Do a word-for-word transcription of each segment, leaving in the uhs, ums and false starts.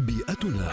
بيئتنا.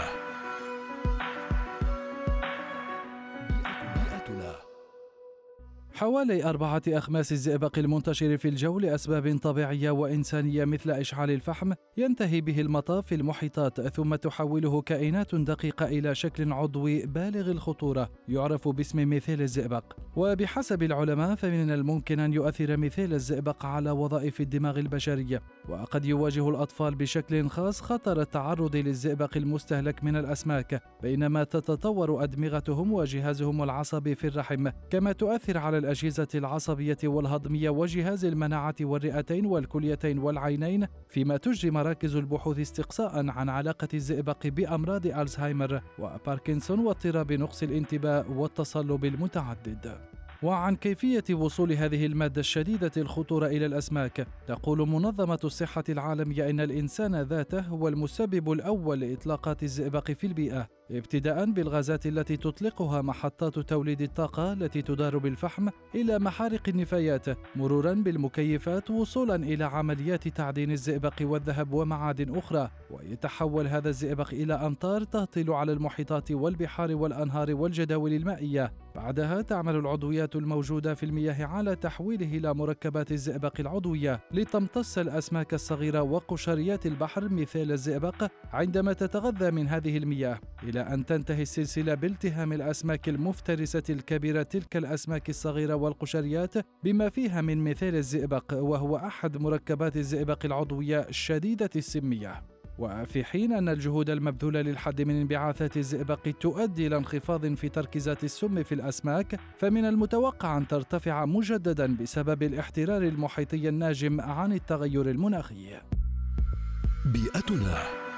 بيئتنا. حوالي أربعة أخماس الزئبق المنتشر في الجو لأسباب طبيعية وإنسانية مثل إشعال الفحم ينتهي به المطاف في المحيطات، ثم تحوله كائنات دقيقة إلى شكل عضوي بالغ الخطورة يعرف باسم ميثيل الزئبق. وبحسب العلماء فمن الممكن أن يؤثر ميثيل الزئبق على وظائف الدماغ البشرية، وقد يواجه الأطفال بشكل خاص خطر التعرض للزئبق المستهلك من الأسماك، بينما تتطور أدمغتهم وجهازهم العصبي في الرحم، كما تؤثر على الأجهزة العصبية والهضمية وجهاز المناعة والرئتين والكليتين والعينين، فيما تجري مراكز البحوث استقصاء عن علاقة الزئبق بأمراض ألزهايمر وباركنسون واضطراب نقص الانتباه والتصلب المتعدد. وعن كيفية وصول هذه المادة الشديدة الخطورة إلى الأسماك، تقول منظمة الصحة العالمية إن الإنسان ذاته هو المسبب الأول لإطلاقات الزئبق في البيئة، ابتداء بالغازات التي تطلقها محطات توليد الطاقة التي تدار بالفحم إلى محارق النفايات، مرورا بالمكيفات وصولا إلى عمليات تعدين الزئبق والذهب ومعادن أخرى، ويتحول هذا الزئبق إلى أمطار تهطل على المحيطات والبحار والأنهار والجداول المائية. بعدها تعمل العضويات الموجودة في المياه على تحويله إلى مركبات الزئبق العضوية لتمتص الأسماك الصغيرة وقشريات البحر مثل الزئبق عندما تتغذى من هذه المياه، إلى أن تنتهي السلسلة بالتهام الأسماك المفترسة الكبيرة تلك الأسماك الصغيرة والقشريات بما فيها من ميثيل الزئبق، وهو أحد مركبات الزئبق العضوية الشديدة السمية. وفي حين أن الجهود المبذولة للحد من انبعاثات الزئبق تؤدي إلى انخفاض في تركيزات السم في الأسماك، فمن المتوقع أن ترتفع مجددا بسبب الاحترار المحيطي الناجم عن التغير المناخي. بيئتنا.